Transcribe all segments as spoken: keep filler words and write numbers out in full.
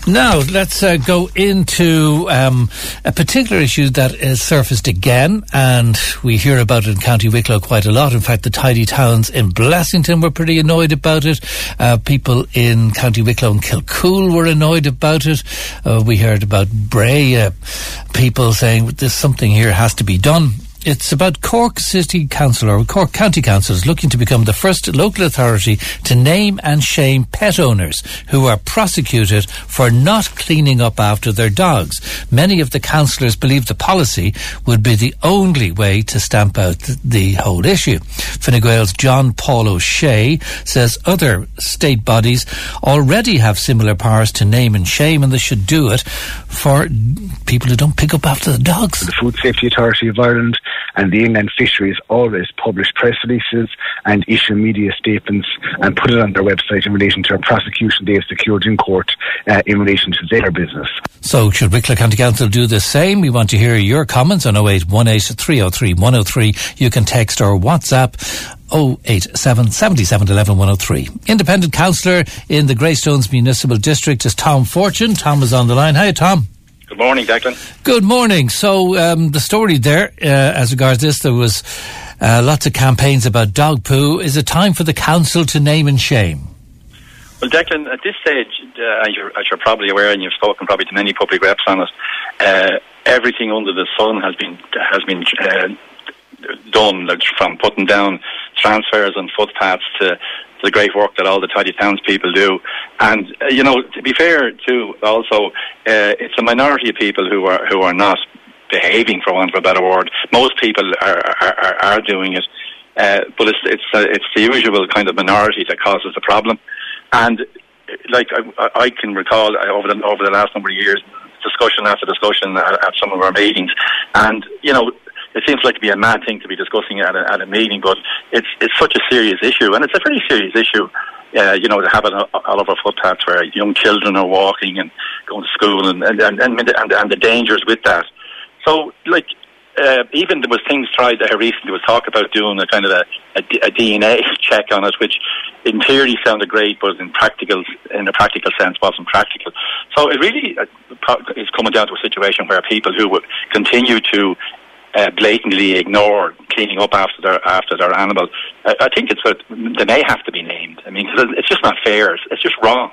Now, let's uh, go into um, a particular issue that has surfaced again, and we hear about it in County Wicklow quite a lot. In fact, the tidy towns in Blessington were pretty annoyed about it. Uh, people in County Wicklow and Kilcool were annoyed about it. Uh, we heard about Bray, uh, people saying this something here has to be done. It's about Cork City Council or Cork County Council is looking to become the first local authority to name and shame pet owners who are prosecuted for not cleaning up after their dogs. Many of the councillors believe the policy would be the only way to stamp out th- the whole issue. Fine Gael's John Paul O'Shea says other state bodies already have similar powers to name and shame, and they should do it for people who don't pick up after the dogs. The Food Safety Authority of Ireland and the Inland Fisheries always publish press releases and issue media statements and put it on their website in relation to a prosecution they have secured in court uh, in relation to their business. So should Wicklow County Council do the same? We want to hear your comments on oh eight one eight, three oh three, one oh three. You can text or WhatsApp oh eight seven, seven seven one one, one oh three. Independent councillor in the Greystones Municipal District is Tom Fortune. Tom is on the line. Hi, Tom. Good morning, Declan. Good morning. So um, the story there, uh, as regards this, there was uh, lots of campaigns about dog poo. Is it time for the council to name and shame? Well, Declan, at this stage, uh, as, you're, as you're probably aware, and you've spoken probably to many public reps on it, uh, everything under the sun has been has been uh, done, like, from putting down transfers and footpaths to the great work that all the tidy townspeople do. And, uh, you know, to be fair too, also, uh, it's a minority of people who are who are not behaving, for want of a better word. Most people are are, are doing it, uh, but it's it's uh, it's the usual kind of minority that causes the problem. And, like, I, I can recall uh, over the over the last number of years, discussion after discussion at, at some of our meetings, and, you know, it seems like to be a mad thing to be discussing at a, at a meeting, but it's it's such a serious issue, and it's a very serious issue, uh, you know, to have it all over footpaths where young children are walking and going to school, and and and, and, and, and the dangers with that. So, like, uh, even there was things tried there recently. There was talk about doing a kind of a, a, a D N A check on it, which in theory sounded great, but in practical, in a practical sense, wasn't practical. So it really is coming down to a situation where people who would continue to Uh, blatantly ignore cleaning up after their after their animal. I, I think it's a, they may have to be named. I mean, it's just not fair. It's, it's just wrong.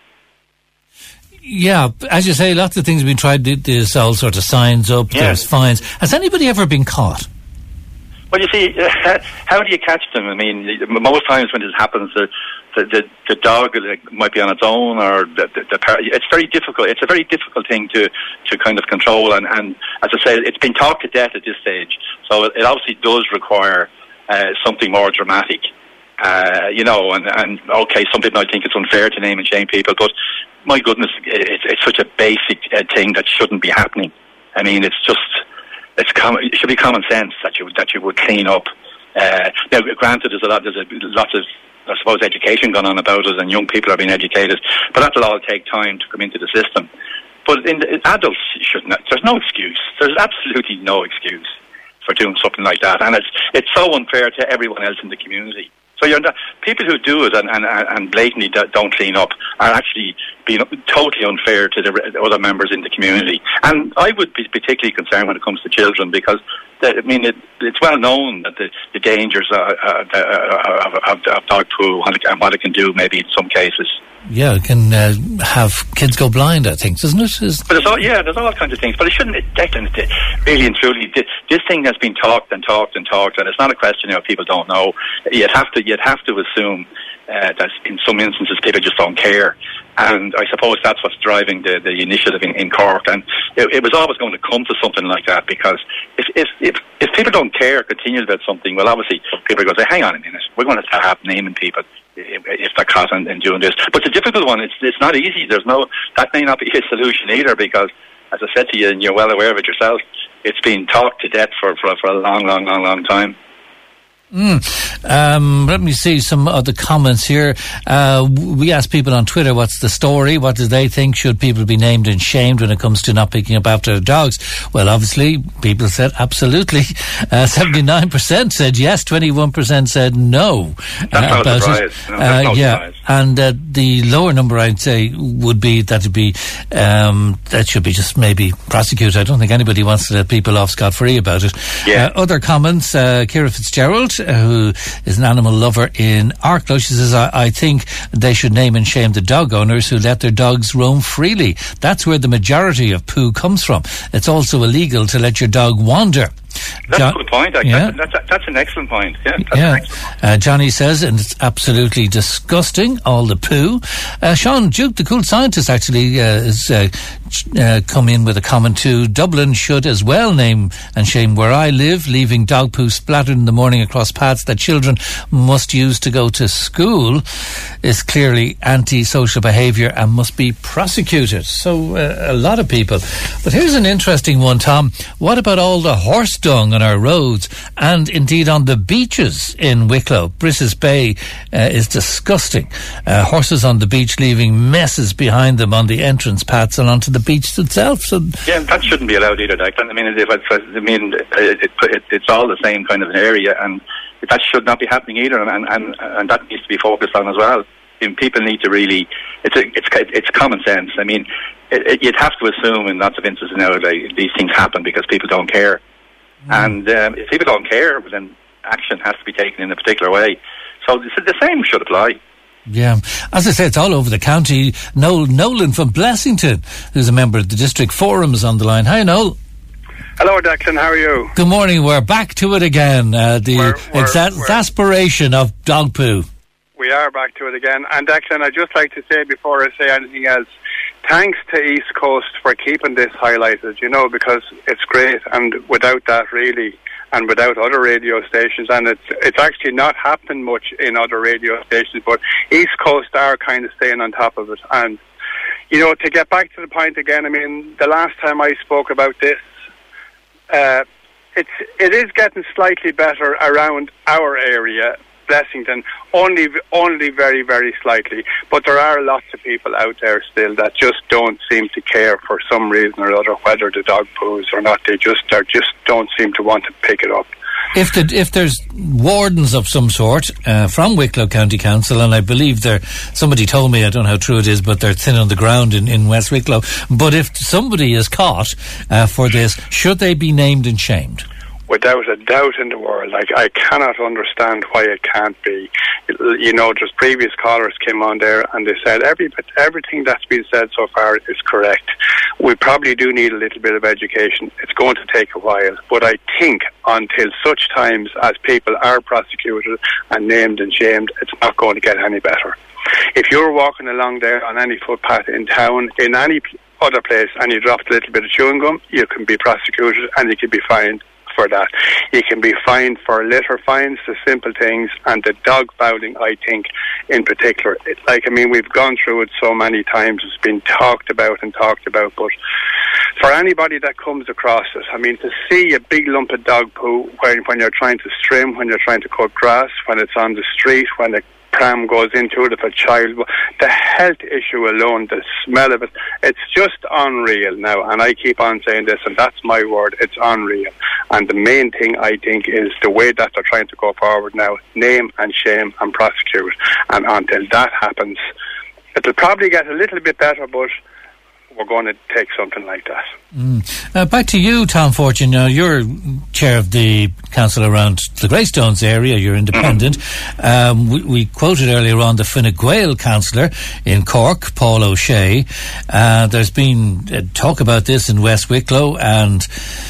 Yeah, as you say, lots of things have been tried. There's all sorts of signs up. Yeah. There's fines. Has anybody ever been caught? Well, you see, uh, how do you catch them? I mean, most times when this happens, the the, the, the dog might be on its own, or the, the, the it's very difficult. It's a very difficult thing to, to kind of control. And, and as I say, it's been talked to death at this stage. So it, it obviously does require uh, something more dramatic. Uh, you know, and, and okay, some people might think it's unfair to name and shame people, but my goodness, it, it's such a basic uh, thing that shouldn't be happening. I mean, it's just, it's com- it should be common sense that you that you would clean up. Uh, now, granted, there's a lot, there's a, lots of, I suppose, education going on about it, and young people are being educated, but that'll all take time to come into the system. But in the, adults should not. There's no excuse. There's absolutely no excuse for doing something like that, and it's it's so unfair to everyone else in the community. So you're not, people who do it and, and, and blatantly don't clean up are actually being totally unfair to the other members in the community. And I would be particularly concerned when it comes to children, because the, I mean it, it's well known that the, the dangers of, of, of, of dog poo and what it can do, maybe in some cases. Yeah, it can uh, have kids go blind, I think, doesn't it? Is but there's all, yeah, there's all kinds of things. But it shouldn't, it, Declan, it, really and truly, this, this thing has been talked and talked and talked, and it's not a question of people don't know. You'd have to, you'd have to assume uh, that in some instances people just don't care. And I suppose that's what's driving the, the initiative in, in Cork. And it, it was always going to come to something like that, because if if if, if people don't care, continue about something, well, obviously people are going to say, hang on a minute, we're going to have naming people if, if they're caught in, in doing this. But it's a difficult one. It's it's not easy. There's no, that may not be a solution either, because, as I said to you, and you're well aware of it yourself, it's been talked to death for, for, for a long, long, long, long time. Mm. Um, let me see some other comments here. Uh, we asked people on Twitter, what's the story? What do they think? Should people be named and shamed when it comes to not picking up after their dogs? Well, obviously, people said absolutely. Uh, seventy-nine percent said yes, twenty-one percent said no. That's uh, not a surprise. No, that's uh, not yeah, surprise. And uh, the lower number, I'd say, would be that would be um, that should be just maybe prosecuted. I don't think anybody wants to let people off scot-free about it. Yeah. Uh, other comments, uh, Ciara Fitzgerald, uh, who is an animal lover in Arklow, she says, I, I think they should name and shame the dog owners who let their dogs roam freely. That's where the majority of poo comes from. It's also illegal to let your dog wander. That's John, a good point. Like, yeah. that's, that's, that's an excellent point. Yeah, that's yeah. an excellent point. Uh, Johnny says, and it's absolutely disgusting, all the poo. Uh, Sean Duke, the cool scientist, actually uh, has uh, uh, come in with a comment too. Dublin should as well name and shame where I live. Leaving dog poo splattered in the morning across paths that children must use to go to school is clearly anti-social behaviour and must be prosecuted. So uh, a lot of people. But here's an interesting one, Tom. What about all the horse dung on our roads and indeed on the beaches in Wicklow? Brisses Bay uh, is disgusting. Uh, horses on the beach leaving messes behind them on the entrance paths and onto the beach itself. So yeah, that shouldn't be allowed either. Like, I mean, if it's, I mean, it, it, it, it's all the same kind of an area, and that should not be happening either, and and, and that needs to be focused on as well. I mean, people need to really, it's a, it's it's common sense. I mean, it, it, you'd have to assume in lots of instances now like, these things happen because people don't care. And um, if people don't care, then action has to be taken in a particular way. So the same should apply. Yeah. As I say, it's all over the county. Noel Nolan from Blessington, who's a member of the District Forum, is on the line. Hi, Noel. Hello, Declan. How are you? Good morning. We're back to it again. Uh, the we're, we're, exa- we're, exasperation of dog poo. We are back to it again. And Declan, I'd just like to say before I say anything else, thanks to East Coast for keeping this highlighted, you know, because it's great, and without that really, and without other radio stations, and it's it's actually not happening much in other radio stations, but East Coast are kind of staying on top of it. And, you know, to get back to the point again, I mean, the last time I spoke about this, uh, it's, it is getting slightly better around our area, Blessington, only only very, very slightly. But there are lots of people out there still that just don't seem to care for some reason or other, whether the dog poos or not. They just they just don't seem to want to pick it up. If the, if there's wardens of some sort uh, from Wicklow County Council, and I believe they're, somebody told me, I don't know how true it is, but they're thin on the ground in, in West Wicklow. But if somebody is caught uh, for this, should they be named and shamed? Without a doubt in the world. Like, I cannot understand why it can't be. You know, just previous callers came on there and they said every everything that's been said so far is correct. We probably do need a little bit of education. It's going to take a while. But I think until such times as people are prosecuted and named and shamed, it's not going to get any better. If you're walking along there on any footpath in town, in any other place, and you dropped a little bit of chewing gum, you can be prosecuted and you can be fined for that. You can be fined for litter fines, the simple things, and the dog fouling, I think, in particular. It, like, I mean, we've gone through it so many times, it's been talked about and talked about, but for anybody that comes across it, I mean, to see a big lump of dog poo when, when you're trying to trim, when you're trying to cut grass, when it's on the street, when the pram goes into it, if a child, the health issue alone, the smell of it, it's just unreal now. And I keep on saying this, and that's my word, it's unreal. And the main thing, I think, is the way that they're trying to go forward now, name and shame and prosecute. And until that happens, it'll probably get a little bit better, but we're going to take something like that. Mm. Uh, back to you, Tom Fortune. Now, you're chair of the council around the Greystones area. You're independent. Mm-hmm. Um, we, we quoted earlier on the Fine Gael councillor in Cork, Paul O'Shea. Uh, there's been uh, talk about this in West Wicklow, and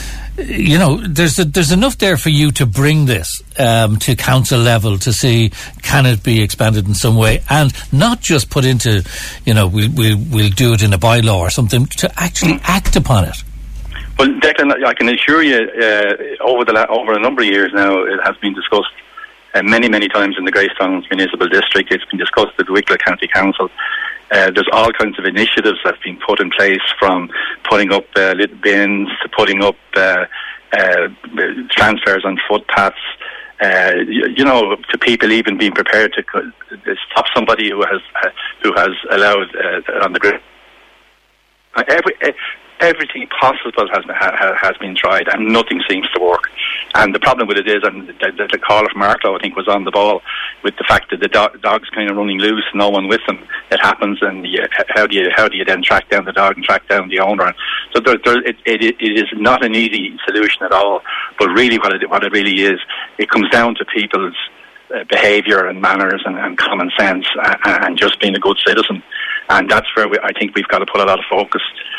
you know, there's a, there's enough there for you to bring this um, to council level to see can it be expanded in some way, and not just put into, you know, we'll we'll, we'll do it in a bylaw or something, to actually act upon it. Well, Declan, I can assure you, uh, over the la- over a number of years now, it has been discussed uh, many many times in the Greystones Municipal District. It's been discussed at the Wicklow County Council. Uh, there's all kinds of initiatives that have been put in place, from putting up uh, little bins to putting up uh, uh, transfers on footpaths. uh, you, you know, to people even being prepared to co- stop somebody who has uh, who has allowed uh, on the grid. Every, everything possible has ha, has been tried, and nothing seems to work. And the problem with it is, and the, the, the caller from Arklow, I think, was on the ball with the fact that the do- dog's kind of running loose, no one with them. It happens, and you, how do you how do you then track down the dog and track down the owner? So there, there, it, it, it is not an easy solution at all. But really, what it what it really is, it comes down to people's uh, behaviour and manners and, and common sense, and, and just being a good citizen. And that's where we, I think we've got to put a lot of focus.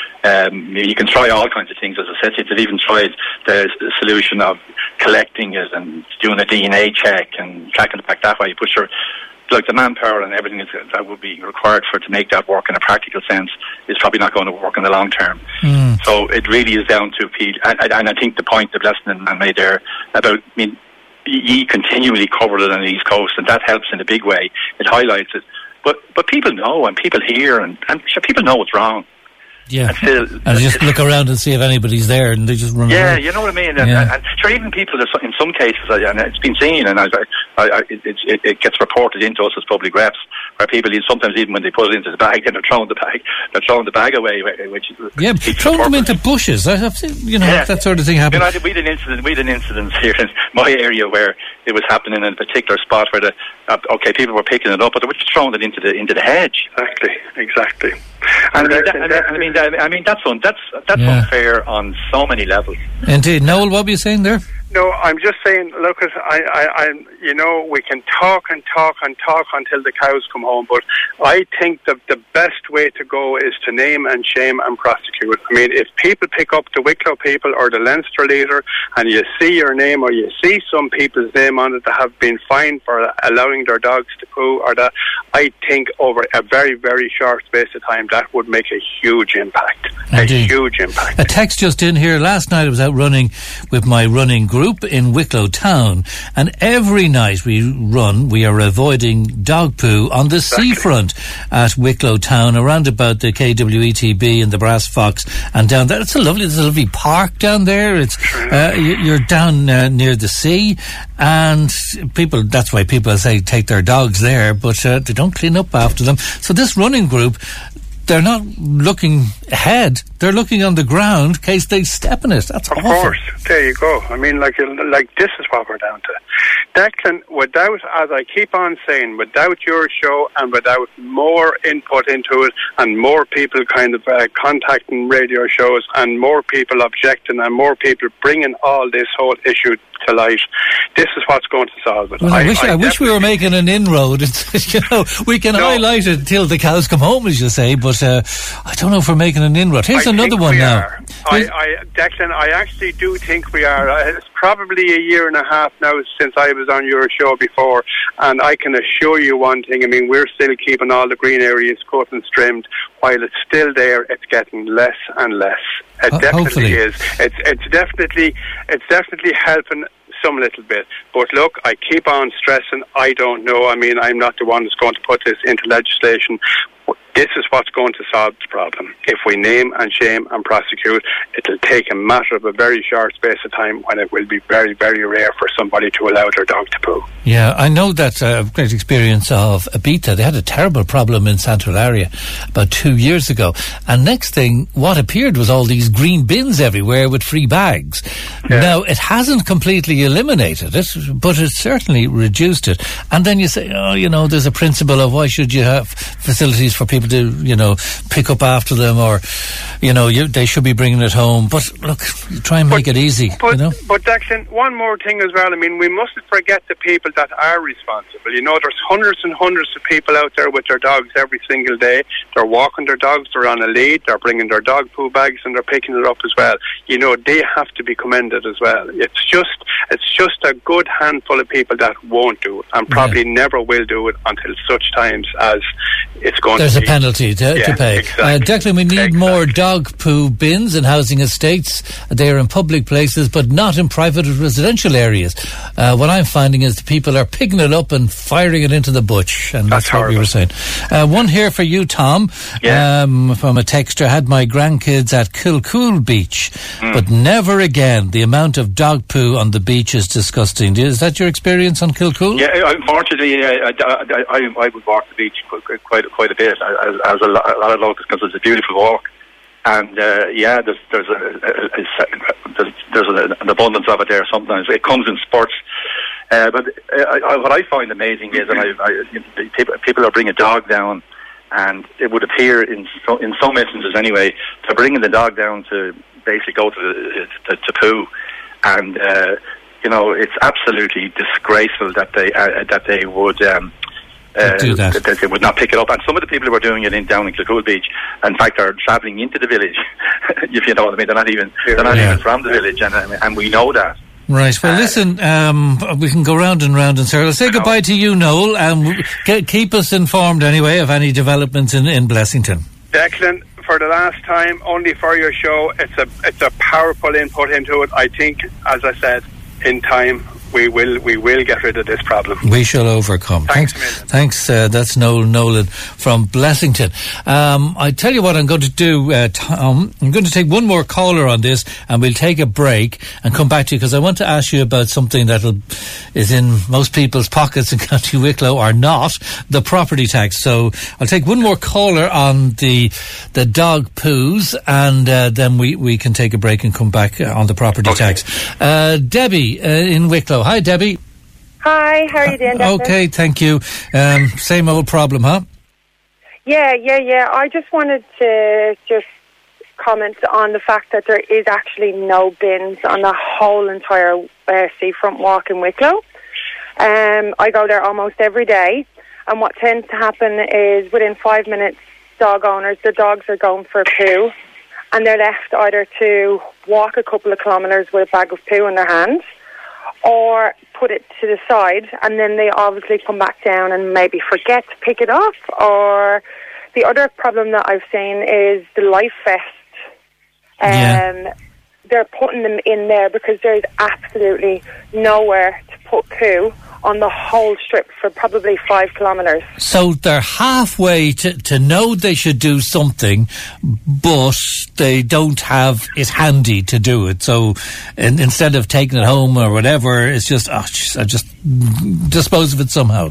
Um, you can try all kinds of things, as I said. They've even tried the solution of collecting it and doing a D N A check and tracking it back that way. But sure, like the manpower and everything that would be required for to make that work in a practical sense is probably not going to work in the long term. Mm. So it really is down to people. And, and I think the point that Blessington made there about, I mean, he continually covered it on the East Coast, and that helps in a big way. It highlights it. But but people know, and people hear, and, and sure, people know what's wrong. Yeah, and, still, and just look around and see if anybody's there, and they just run yeah, away. You know what I mean? And, yeah. and, and sure, even people, in some cases, and it's been seen, and I, I, I, it, it, it gets reported into us as public reps, where people, sometimes even when they put it into the bag, then they're throwing the bag, they're throwing the bag away, which yeah, throwing them into bushes. I have seen, you know, yeah. that sort of thing happen. You know, we had an incident. We had an incident here in my area where it was happening in a particular spot where the uh, okay, people were picking it up, but they were just throwing it into the into the hedge. Exactly, exactly. And, and, that, and that, I mean, that, I mean, that's un, that's that's yeah. unfair on so many levels. Indeed, Noel, what were you saying there? No, I'm just saying, look, at, I, I, I, you know, we can talk and talk and talk until the cows come home, but I think that the best way to go is to name and shame and prosecute. I mean, if people pick up the Wicklow people or the Leinster leader and you see your name or you see some people's name on it that have been fined for allowing their dogs to poo or that, I think over a very, very short space of time, that would make a huge impact. Indeed. A huge impact. A text just in here. Last night I was out running with my running group in Wicklow Town, and every night we run we are avoiding dog poo on the exactly. seafront at Wicklow Town, around about the K W E T B and the Brass Fox and down there. It's a lovely, there's a lovely park down there. It's uh, you're down uh, near the sea, and people, that's why people say take their dogs there, but uh, they don't clean up after them. So this running group, they're not looking ahead, they're looking on the ground in case they step in it. That's of awful. Course, there you go. I mean, like, like this is what we're down to. Declan, without, as I keep on saying, without your show and without more input into it and more people kind of uh, contacting radio shows and more people objecting and more people bringing all this whole issue to light, this is what's going to solve it. Well, I, I wish I, I wish we were making an inroad. It's, you know, we can no. highlight it till the cows come home, as you say, but uh, I don't know if we're making an inroad. Here's I another one now. I, I, Declan, I actually do think we are. Uh, it's probably a year and a half now since I was on your show before, and I can assure you one thing. I mean, we're still keeping all the green areas cut and trimmed. While it's still there, it's getting less and less. It uh, definitely hopefully. is. It's it's definitely it's definitely helping some little bit. But look, I keep on stressing, I don't know. I mean, I'm not the one that's going to put this into legislation. This is what's going to solve the problem. If we name and shame and prosecute, it'll take a matter of a very short space of time when it will be very, very rare for somebody to allow their dog to poo. Yeah, I know that's a great experience of Ibiza. They had a terrible problem in Sant'Hilaria about two years ago. And next thing, what appeared was all these green bins everywhere with free bags. Yeah. Now, it hasn't completely eliminated it, but it certainly reduced it. And then you say, oh, you know, there's a principle of why should you have facilities for people to, you know, pick up after them, or, you know, you, they should be bringing it home. But look, try and make but, it easy, but, you know. But Declan, one more thing as well. I mean, we mustn't forget the people that are responsible. You know, there's hundreds and hundreds of people out there with their dogs every single day. They're walking their dogs, they're on a lead, they're bringing their dog poo bags and they're picking it up as well. You know, they have to be commended as well. It's just, it's just a good handful of people that won't do it and probably yeah. never will do it until such times as it's going There's to be. There's a penalty to, yeah, to pay. Exactly. Uh, Declan, we need exactly. more dog dog poo bins in housing estates. They are in public places, but not in private or residential areas. Uh, what I'm finding is the people are picking it up and firing it into the butch, and that's, that's what we were saying. Uh, one here for you, Tom, yeah. um, from a texter. Had my grandkids at Kilcool Beach, mm. but never again. The amount of dog poo on the beach is disgusting. Is that your experience on Kilcool? Yeah, unfortunately, I, I, I, I would walk the beach quite quite, quite a bit, as, as a, lot, a lot of locals, because it's a beautiful walk. And uh, yeah, there's there's, a, a, a, there's there's an abundance of it there. Sometimes it comes in spurts. Uh, but uh, I, what I find amazing is, and I, I, people, people are bringing a dog down, and it would appear in so, in some instances anyway, they're bringing the dog down to basically go to the, to, to poo, and uh, you know, it's absolutely disgraceful that they uh, that they would. Um, Uh, do that. that they would not pick it up, and some of the people who are doing it in down in Kilcool Beach, in fact, are travelling into the village. If you know what I mean, they're not even they're not yeah. even from the village, and and we know that. Right. Well, uh, listen, um, we can go round and round and circles. Say goodbye to you, Noel, and um, keep us informed anyway of any developments in, in Blessington. Declan, for the last time, only for your show, it's a it's a powerful input into it. I think, as I said, in time. We will we will get rid of this problem. We shall overcome. Thanks. Thanks. thanks uh, that's Noel Nolan from Blessington. Um, I tell you what I'm going to do, uh, Tom. I'm going to take one more caller on this, and we'll take a break and come back to you, because I want to ask you about something that is in most people's pockets in County Wicklow, or not, the property tax. So I'll take one more caller on the the dog poos, and uh, then we, we can take a break and come back on the property okay. tax. Uh, Debbie uh, in Wicklow. Hi, Debbie. Hi, how are you doing, Doctor? Okay, thank you. Um, same old problem, huh? Yeah, yeah, yeah. I just wanted to just comment on the fact that there is actually no bins on the whole entire uh, seafront walk in Wicklow. Um, I go there almost every day, and what tends to happen is within five minutes, dog owners, their dogs are going for a poo, and they're left either to walk a couple of kilometres with a bag of poo in their hands, or put it to the side, and then they obviously come back down and maybe forget to pick it up. Or the other problem that I've seen is the Life Vest. Um, yeah. They're putting them in there because there's absolutely nowhere to put poo on the whole strip for probably five kilometres. So they're halfway to, to know they should do something, but they don't have it handy to do it. So in, instead of taking it home or whatever, it's just, oh, just, I just dispose of it somehow.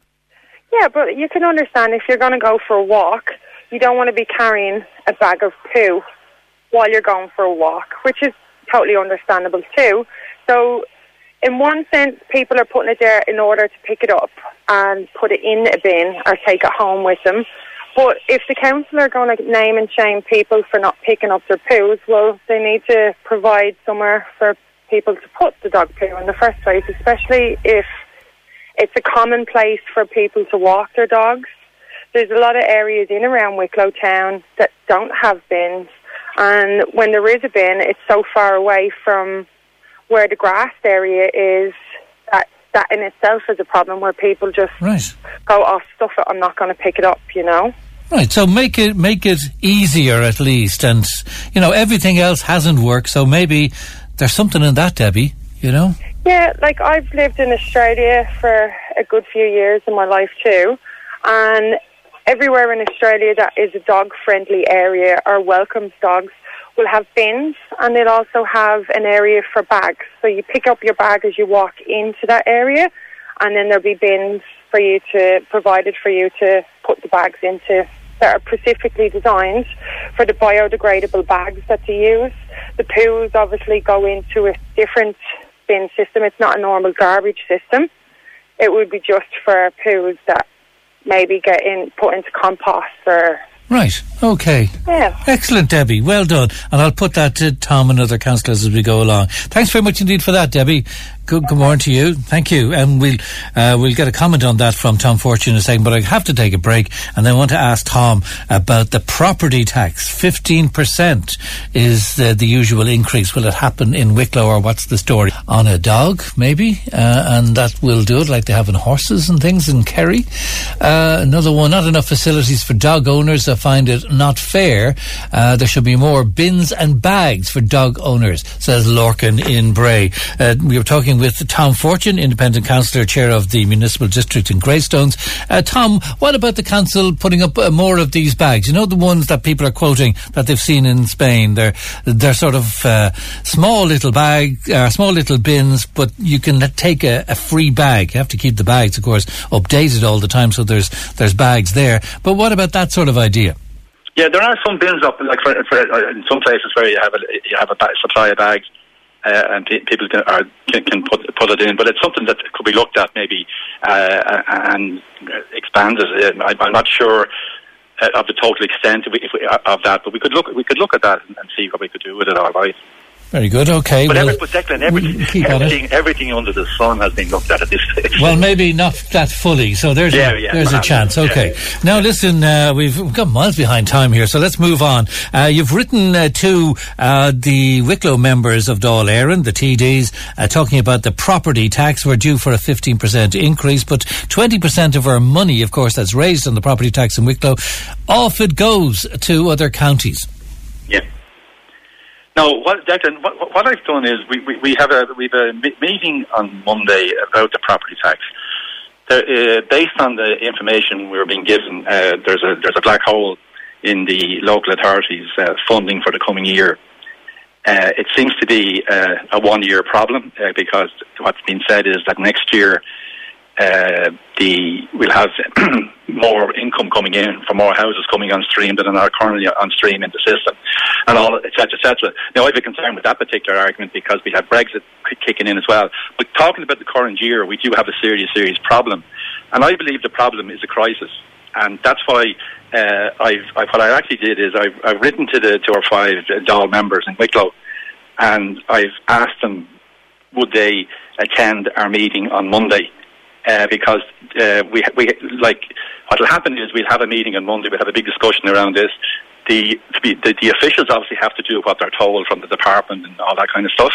Yeah, but you can understand if you're going to go for a walk, you don't want to be carrying a bag of poo while you're going for a walk, which is totally understandable too. So in one sense, people are putting it there in order to pick it up and put it in a bin or take it home with them. But if the council are going to name and shame people for not picking up their poos, well, they need to provide somewhere for people to put the dog poo in the first place, especially if it's a common place for people to walk their dogs. There's a lot of areas in around Wicklow town that don't have bins, and when there is a bin, it's so far away from where the grassed area is, that that in itself is a problem, where people just right. go, oh, stuff it, I'm not going to pick it up, you know. Right, so make it make it easier at least, and, you know, everything else hasn't worked, so maybe there's something in that, Debbie, you know? Yeah, like I've lived in Australia for a good few years in my life too, and everywhere in Australia that is a dog-friendly area or welcomes dogs will have bins, and they'll also have an area for bags. So you pick up your bag as you walk into that area, and then there'll be bins for you to, provided for you to put the bags into, that are specifically designed for the biodegradable bags that they use. The poos obviously go into a different bin system. It's not a normal garbage system. It would be just for poos that maybe get in, put into compost or... Right, okay. Yeah. Excellent, Debbie. Well done. And I'll put that to Tom and other councillors as we go along. Thanks very much indeed for that, Debbie. Good, good morning to you. Thank you. And we'll uh, we'll get a comment on that from Tom Fortune in a second, but I have to take a break, and then I want to ask Tom about the property tax. fifteen percent is the, the usual increase. Will it happen in Wicklow, or what's the story? On a dog, maybe, uh, and that will do it, like they have in horses and things in Kerry. Uh, another one, not enough facilities for dog owners. I find it not fair. Uh, there should be more bins and bags for dog owners, says Lorcan in Bray. Uh, we were talking with Tom Fortune, independent councillor, chair of the municipal district in Greystones. Uh, Tom, what about the council putting up uh, more of these bags? You know, the ones that people are quoting that they've seen in Spain. They're they're sort of uh, small little bag, uh, small little bins, but you can take a, a free bag. You have to keep the bags, of course, updated all the time, so there's there's bags there. But what about that sort of idea? Yeah, there are some bins up, like for, for, uh, in some places where you have a you have a ba- supply of bags. Uh, and p- people can, are, can, can put put it in, but it's something that could be looked at maybe uh, and expanded. I'm, I'm not sure uh, of the total extent if we, if we, of that, but we could look we could look at that and, and see what we could do with it. All right. Very good, okay. But, well, every, but Declan, everything, everything, everything under the sun has been looked at at this stage. Well, maybe not that fully, so there's yeah, a, yeah, there's a chance, okay. Yeah. Now, listen, uh, we've, we've got miles behind time here, so let's move on. Uh, you've written uh, to uh, the Wicklow members of Dáil Éireann, the T Ds, uh, talking about the property tax. We're due for a fifteen percent increase, but twenty percent of our money, of course, that's raised on the property tax in Wicklow, off it goes to other counties. Yeah. No, what, Declan, what, what I've done is we, we, we have a we have a meeting on Monday about the property tax. There, uh, based on the information we were being given, uh, there's a there's a black hole in the local authorities' uh, funding for the coming year. Uh, it seems to be uh, a one-year problem uh, because what's been said is that next year uh, the we'll have more income coming in from more houses coming on stream than are currently on stream in the system, and all, et cetera, et cetera. Now, I have a concern with that particular argument because we have Brexit kicking in as well. But talking about the current year, we do have a serious, serious problem, and I believe the problem is a crisis, and that's why uh, I've, I've what I actually did is I've, I've written to the to our five Dáil members in Wicklow, and I've asked them would they attend our meeting on Monday. Uh, because uh, we we like what will happen is we'll have a meeting on Monday. We'll have a big discussion around this. The the, the officials obviously have to do what they're told from the department and all that kind of stuff.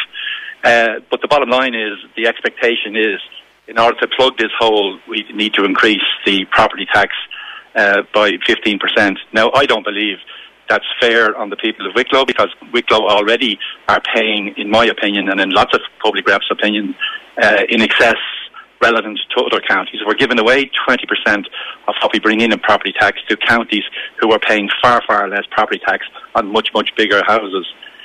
Uh, but the bottom line is the expectation is in order to plug this hole, we need to increase the property tax uh, by fifteen percent. Now, I don't believe that's fair on the people of Wicklow because Wicklow already are paying, in my opinion, and in lots of public reps' opinion, uh, in excess relevant to other counties. We're giving away twenty percent of what we bring in in property tax to counties who are paying far, far less property tax on much, much bigger houses.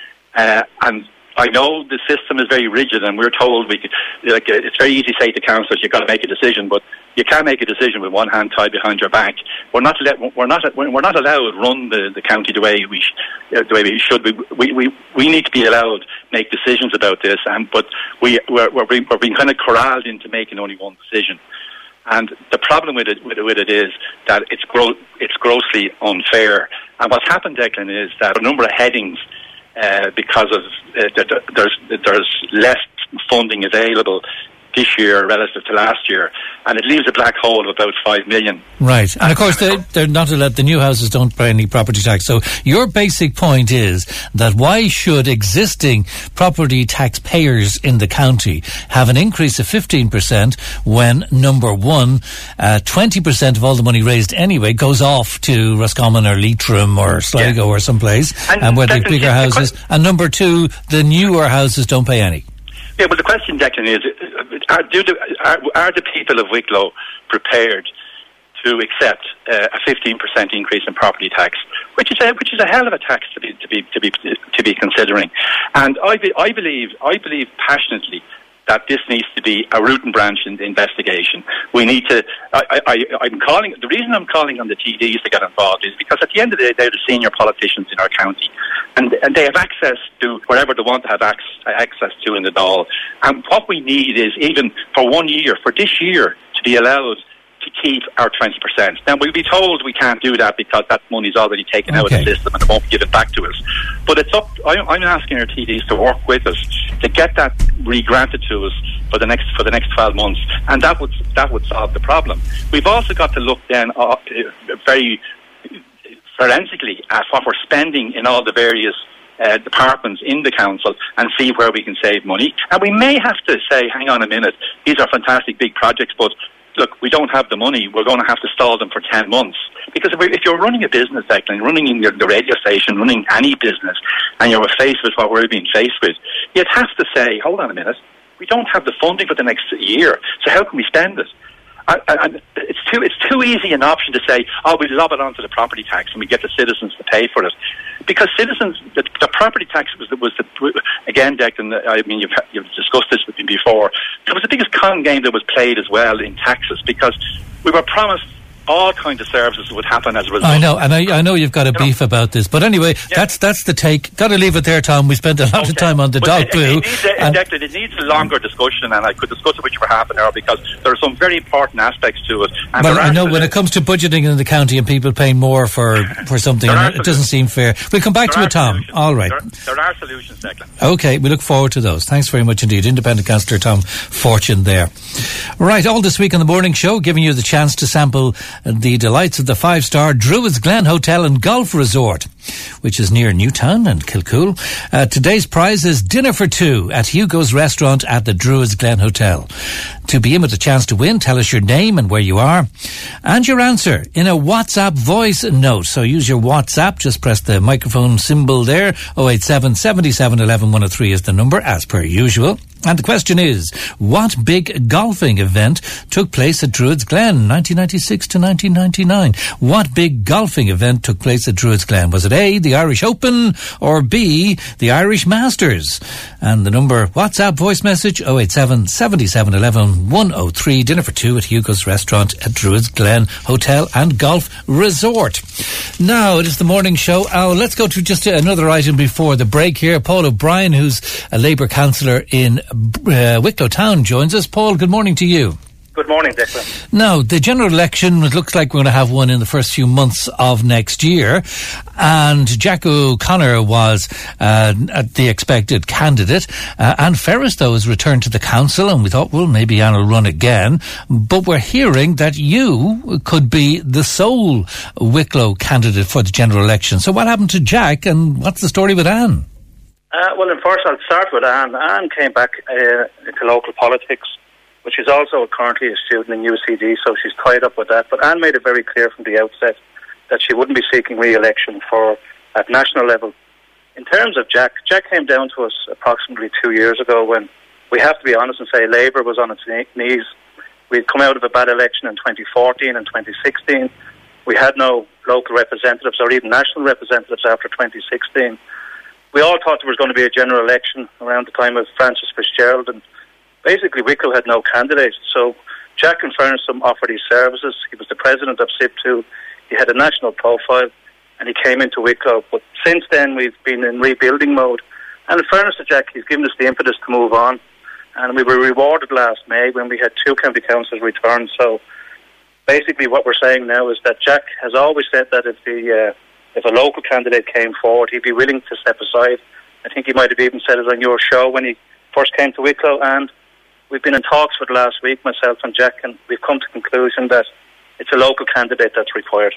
Uh, and I know the system is very rigid, and we're told we could, like, uh, it's very easy to say to councillors, you've got to make a decision, but you can't make a decision with one hand tied behind your back. We're not let, we're not we're not allowed to run the, the county the way we sh- uh, the way we should. We, we we we need to be allowed to make decisions about this, and but we we're we're being, we're being kind of corralled into making only one decision. And the problem with it with it, with it is that it's gro- it's grossly unfair. And what's happened, Declan, is that a number of headings. Uh, because of uh, th- there's there's less funding available this year relative to last year, and it leaves a black hole of about five million. Right, and of course they, they're not allowed. The new houses don't pay any property tax. So your basic point is that why should existing property tax payers in the county have an increase of fifteen percent when number one, uh, twenty percent of all the money raised anyway goes off to Roscommon or Leitrim or Sligo yeah. or someplace, and, and where they've bigger houses, the, and number two, the newer houses don't pay any. Yeah, well, the question, Declan, is: Are, do the, are, are the people of Wicklow prepared to accept uh, a fifteen percent increase in property tax, which is a which is a hell of a tax to be to be to be to be considering? And I be, I believe I believe passionately that this needs to be a root and branch in the investigation. We need to. I, I, I'm calling. The reason I'm calling on the T Ds to get involved is because at the end of the day, they're the senior politicians in our county, and and they have access to wherever they want to have access, access to in the Dáil. And what we need is even for one year, for this year, to be allowed to keep our twenty percent. Now, we'll be told we can't do that because that money's already taken out Okay. of the system and it won't be given back to us. But it's up, I'm, I'm asking our T Ds to work with us to get that re-granted to us for the next for the next twelve months, and that would that would solve the problem. We've also got to look then uh, very forensically at what we're spending in all the various uh, departments in the council and see where we can save money. And we may have to say, hang on a minute, these are fantastic big projects, but look, we don't have the money. We're going to have to stall them for ten months. Because if, we, if you're running a business, Declan, running in your, the radio station, running any business, and you're faced with what we're being faced with, you'd have to say, hold on a minute, we don't have the funding for the next year, so how can we spend it? I, I, it's too it's too easy an option to say, oh, we lob it onto the property tax and we get the citizens to pay for it, because citizens, the, the property tax was the, was the again, Declan, I mean, you've you've discussed this with me before. It was the biggest con game that was played as well in taxes, because we were promised all kinds of services would happen as a result. I know, and I, I know you've got a beef about this, but anyway, yeah. that's that's the take. Got to leave it there, Tom. We spent a lot okay. of time on the but dog it, poo. It, it, needs a, and it needs a longer discussion, and I could discuss it with you for half an hour, because there are some very important aspects to it. And well, I know when it comes to budgeting in the county and people paying more for, for something, and it doesn't seem fair. We'll come back there to it, Tom. Solutions. All right. There, there are solutions, Declan. Okay, we look forward to those. Thanks very much indeed. Independent Councillor Tom Fortune there. Right, all this week on the morning show, giving you the chance to sample the delights of the five-star Druids Glen Hotel and Golf Resort, which is near Newtown and Kilcool. Uh, today's prize is dinner for two at Hugo's Restaurant at the Druids Glen Hotel. To be in with a chance to win, tell us your name and where you are, and your answer in a WhatsApp voice note. So use your WhatsApp, just press the microphone symbol there. oh eight seven, seven seven, one one, one oh three is the number, as per usual. And the question is, what big golfing event took place at Druids Glen, nineteen ninety-six to nineteen ninety-nine? What big golfing event took place at Druids Glen? Was it A, the Irish Open, or B, the Irish Masters? And the number, WhatsApp voice message, oh eight seven, seven seven, one one, one oh three, dinner for two at Hugo's Restaurant at Druids Glen Hotel and Golf Resort. Now, it is the morning show. Oh, let's go to just another item before the break here. Paul O'Brien, who's a Labour councillor in Uh, Wicklow Town, joins us. Paul, good morning to you. Good morning, Declan. Now, the general election, it looks like we're going to have one in the first few months of next year, and Jack O'Connor was uh, the expected candidate. Uh, Anne Ferris, though, has returned to the council, and we thought, well, maybe Anne will run again. But we're hearing that you could be the sole Wicklow candidate for the general election. So what happened to Jack, and what's the story with Anne? Uh, well, in first, I'll start with Anne. Anne came back uh, into local politics, but she's also currently a student in U C D, so she's tied up with that. But Anne made it very clear from the outset that she wouldn't be seeking re-election for at national level. In terms of Jack, Jack came down to us approximately two years ago when, we have to be honest and say, Labour was on its knees. We'd come out of a bad election in twenty fourteen and twenty sixteen. We had no local representatives or even national representatives after twenty sixteen. We all thought there was going to be a general election around the time of Francis Fitzgerald, and basically Wicklow had no candidate. So Jack, in fairness, offered his services. He was the president of S I P two. He had a national profile, and he came into Wicklow. But since then, we've been in rebuilding mode. And in fairness to Jack, he's given us the impetus to move on. And we were rewarded last May when we had two county councils return. So basically what we're saying now is that Jack has always said that if the... Uh, If a local candidate came forward, he'd be willing to step aside. I think he might have even said it on your show when he first came to Wicklow, and we've been in talks for the last week, myself and Jack, and we've come to the conclusion that it's a local candidate that's required.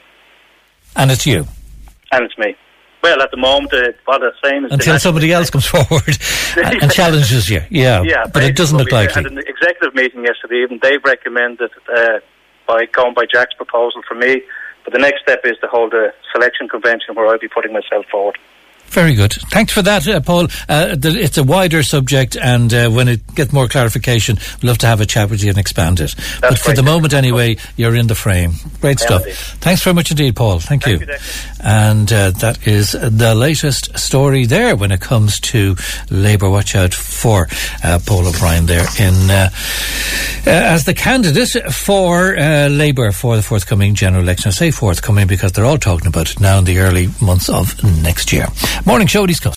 And it's you? And it's me. Well, at the moment, uh, what I'm saying is... Until somebody else comes forward and, and challenges you, yeah. yeah but it doesn't look likely. We had an executive meeting yesterday evening. They've recommended, uh, by going by Jack's proposal for me. But the next step is to hold a selection convention where I'll be putting myself forward. Very good. Thanks for that, uh, Paul. Uh, the, it's a wider subject, and uh, when it gets more clarification, we'd love to have a chat with you and expand it. That's but for great. the moment, anyway, you're in the frame. Great yeah, stuff. indeed. Thanks very much indeed, Paul. Thank, Thank you. you and uh, that is the latest story there when it comes to Labour. Watch out for uh, Paul O'Brien there in uh, uh, as the candidate for uh, Labour for the forthcoming general election. I say forthcoming because they're all talking about it now in the early months of next year. Morning show, East Coast.